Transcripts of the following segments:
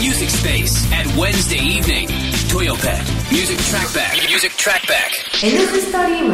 music space at Wednesday evening. Toyopet Music Trackback. Music Trackback. Nストリーム。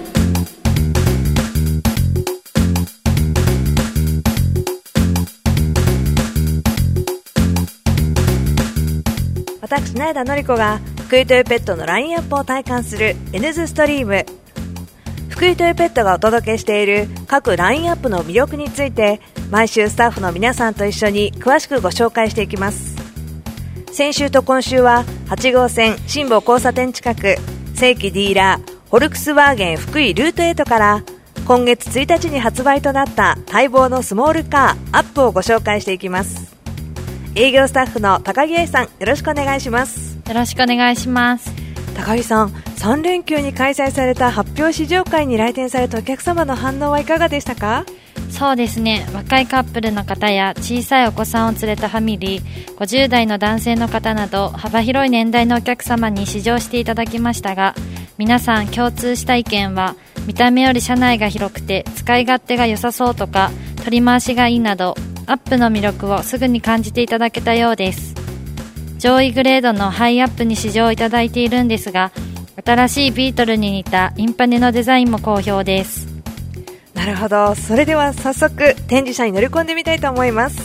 私、苗田のり子が福井トヨペットのラインアップを体感する N ズストリーム。福井トヨペットがお届けしている各ラインアップの魅力について、毎週スタッフの皆さんと一緒に詳しくご紹介していきます。先週と今週は8号線新保交差点近く、正規ディーラーフォルクスワーゲン福井ルート8から今月1日に発売となった待望のスモールカーアップをご紹介していきます。営業スタッフの高木愛さん、よろしくお願いします。 よろしくお願いします。 高木さん、3連休に開催された発表試乗会に来店されたお客様の反応はいかがでしたか？ そうですね、若いカップルの方や小さいお子さんを連れたファミリー、50代の男性の方など幅広い年代のお客様に試乗していただきましたが、皆さん共通した意見は、見た目より車内が広くて使い勝手が良さそうとか、取り回しがいいなどアップの魅力をすぐに感じていただけたようです。上位グレードのハイアップに試乗いただいているんですが、新しいビートルに似たインパネのデザインも好評です。 なるほど、それでは早速展示車に乗り込んでみたいと思います。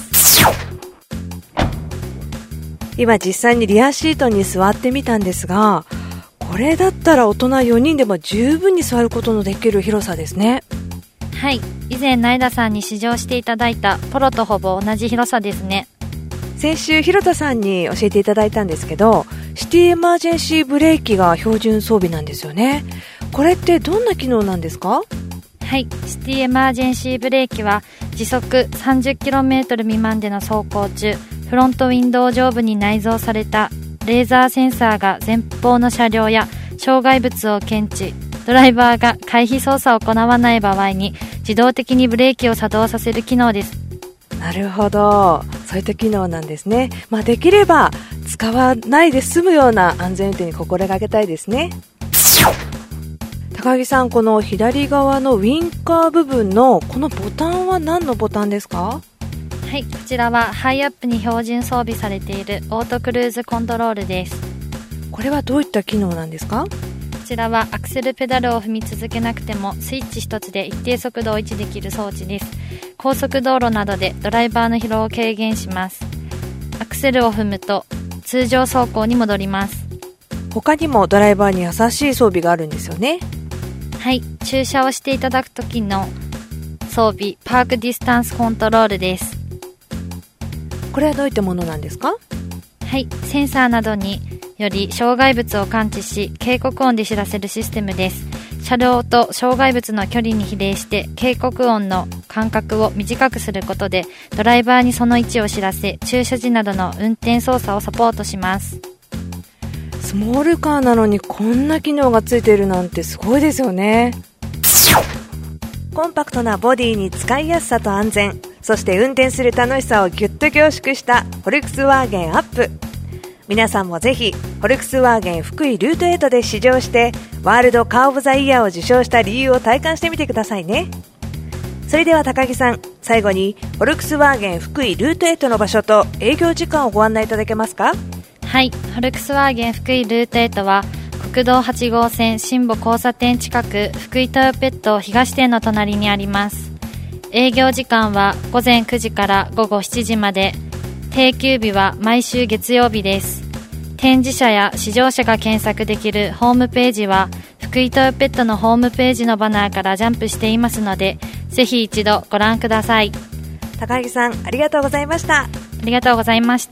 今実際にリアシートに座ってみたんですが、これだったら大人4人でも十分に座ることのできる広さですね。 はい、以前苗田さんに試乗していただいたポロとほぼ同じ広さですね。 先週広田さんに教えていただいたんですけど、シティエマージェンシーブレーキが標準装備なんですよね。これってどんな機能なんですか？ はい、シティエマージェンシーブレーキは時速 30km 未満での走行中、フロントウィンドウ上部に内蔵されたレーザーセンサーが前方の車両や障害物を検知、ドライバーが回避操作を行わない場合に自動的にブレーキを作動させる機能です。 なるほど、そういった機能なんですね。できれば使わないで済むような安全運転に心がけたいですね。高木さん、この左側のウィンカー部分のこのボタンは何のボタンですか？ はい、こちらはハイアップに標準装備されているオートクルーズコントロールです。 これはどういった機能なんですか？ こちらはアクセルペダルを踏み続けなくてもスイッチ一つで一定速度を維持できる装置です。高速道路などでドライバーの疲労を軽減します。アクセルを踏むと通常走行に戻ります。 他にもドライバーに優しい装備があるんですよね。 はい、駐車をしていただく時の装備、パークディスタンスコントロールです。 これはどういったものなんですか？ はい、センサーなどにより障害物を感知し警告音で知らせるシステムです。車両と障害物の距離に比例して警告音の間隔を短くすることでドライバーにその位置を知らせ、駐車時などの運転操作をサポートします。 スモールカーなのにこんな機能がついているなんてすごいですよね。コンパクトなボディに使いやすさと安全、そして運転する楽しさをぎゅっと凝縮したフォルクスワーゲンアップ。皆さんもぜひフォルクスワーゲン福井ルート8で試乗してワールドカーオブザイヤーを受賞した理由を体感してみてくださいね。それでは高木さん、最後にフォルクスワーゲン福井ルート8の場所と営業時間をご案内いただけますか？ はい、フォルクスワーゲン福井ルート8は国道8号線新保交差点近く、福井トヨペット東店の隣にあります。営業時間は午前9時から午後7時まで、定休日は毎週月曜日です。展示車や試乗車が検索できるホームページは福井トヨペットのホームページのバナーからジャンプしていますので、ぜひ一度ご覧ください。 高木さん、ありがとうございました。 ありがとうございました。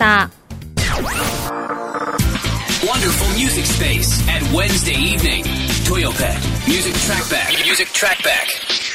Wonderful music space at Wednesday evening. Toyopet Music Trackback. Music Trackback.